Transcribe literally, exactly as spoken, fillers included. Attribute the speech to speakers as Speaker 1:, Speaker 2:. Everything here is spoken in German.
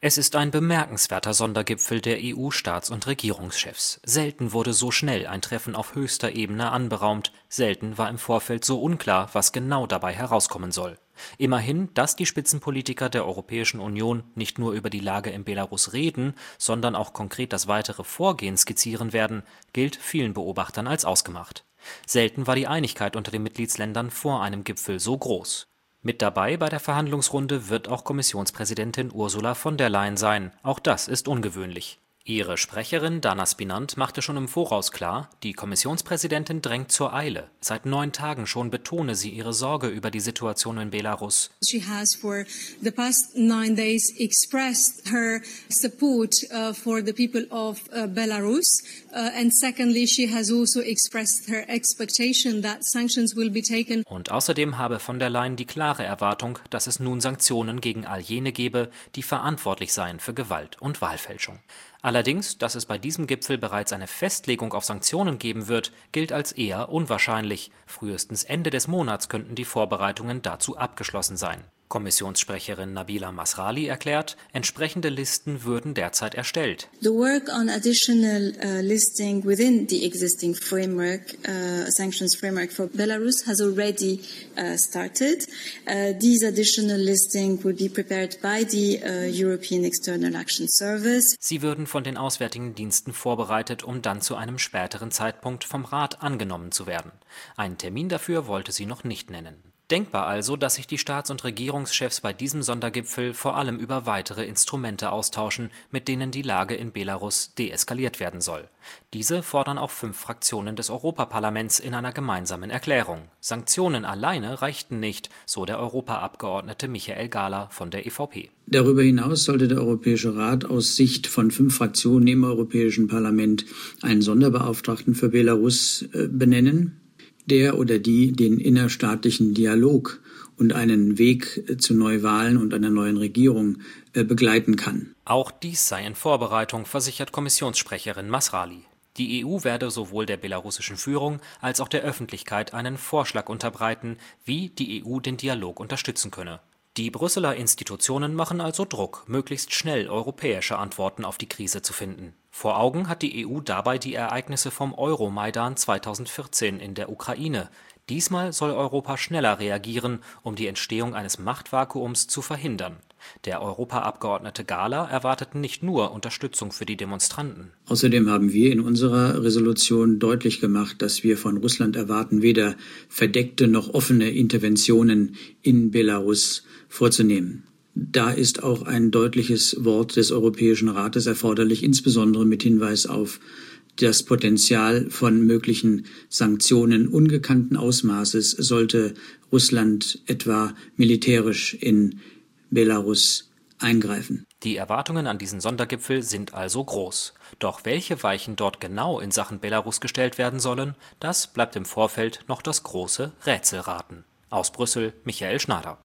Speaker 1: Es ist ein bemerkenswerter Sondergipfel der E U-Staats- und Regierungschefs. Selten wurde so schnell ein Treffen auf höchster Ebene anberaumt, selten war im Vorfeld so unklar, was genau dabei herauskommen soll. Immerhin, dass die Spitzenpolitiker der Europäischen Union nicht nur über die Lage in Belarus reden, sondern auch konkret das weitere Vorgehen skizzieren werden, gilt vielen Beobachtern als ausgemacht. Selten war die Einigkeit unter den Mitgliedsländern vor einem Gipfel so groß. Mit dabei bei der Verhandlungsrunde wird auch Kommissionspräsidentin Ursula von der Leyen sein. Auch das ist ungewöhnlich. Ihre Sprecherin Dana Spinant machte schon im Voraus klar, die Kommissionspräsidentin drängt zur Eile. Seit neun Tagen schon betone sie ihre Sorge über die Situation in Belarus.
Speaker 2: She has for the past nine days expressed her support uh, for the people of uh, Belarus, uh, and secondly, she has also expressed her expectation that sanctions will be taken.
Speaker 1: Und außerdem habe von der Leyen die klare Erwartung, dass es nun Sanktionen gegen all jene gebe, die verantwortlich seien für Gewalt und Wahlfälschung. Allerdings, dass es bei diesem Gipfel bereits eine Festlegung auf Sanktionen geben wird, gilt als eher unwahrscheinlich. Frühestens Ende des Monats könnten die Vorbereitungen dazu abgeschlossen sein. Kommissionssprecherin Nabila Masrali erklärt, entsprechende Listen würden derzeit erstellt.
Speaker 3: The work on additional uh, listing within the existing framework, uh, sanctions framework for Belarus has already uh, started. Uh, these additional listing will be prepared by the uh, European External Action Service.
Speaker 1: Sie würden von den Auswärtigen Diensten vorbereitet, um dann zu einem späteren Zeitpunkt vom Rat angenommen zu werden. Einen Termin dafür wollte sie noch nicht nennen. Denkbar also, dass sich die Staats- und Regierungschefs bei diesem Sondergipfel vor allem über weitere Instrumente austauschen, mit denen die Lage in Belarus deeskaliert werden soll. Diese fordern auch fünf Fraktionen des Europaparlaments in einer gemeinsamen Erklärung. Sanktionen alleine reichten nicht, so der Europaabgeordnete Michael Gahler von der E V P.
Speaker 4: Darüber hinaus sollte der Europäische Rat aus Sicht von fünf Fraktionen im Europäischen Parlament einen Sonderbeauftragten für Belarus äh, benennen, der oder die den innerstaatlichen Dialog und einen Weg zu Neuwahlen und einer neuen Regierung äh, begleiten kann.
Speaker 1: Auch dies sei in Vorbereitung, versichert Kommissionssprecherin Masrali. Die E U werde sowohl der belarussischen Führung als auch der Öffentlichkeit einen Vorschlag unterbreiten, wie die E U den Dialog unterstützen könne. Die Brüsseler Institutionen machen also Druck, möglichst schnell europäische Antworten auf die Krise zu finden. Vor Augen hat die E U dabei die Ereignisse vom Euromaidan zweitausendvierzehn in der Ukraine. Diesmal soll Europa schneller reagieren, um die Entstehung eines Machtvakuums zu verhindern. Der Europaabgeordnete Gahler erwartet nicht nur Unterstützung für die Demonstranten.
Speaker 4: Außerdem haben wir in unserer Resolution deutlich gemacht, dass wir von Russland erwarten, weder verdeckte noch offene Interventionen in Belarus vorzunehmen. Da ist auch ein deutliches Wort des Europäischen Rates erforderlich, insbesondere mit Hinweis auf das Potenzial von möglichen Sanktionen ungekannten Ausmaßes, sollte Russland etwa militärisch in Belarus eingreifen.
Speaker 1: Die Erwartungen an diesen Sondergipfel sind also groß. Doch welche Weichen dort genau in Sachen Belarus gestellt werden sollen, das bleibt im Vorfeld noch das große Rätselraten. Aus Brüssel, Michael Schnader.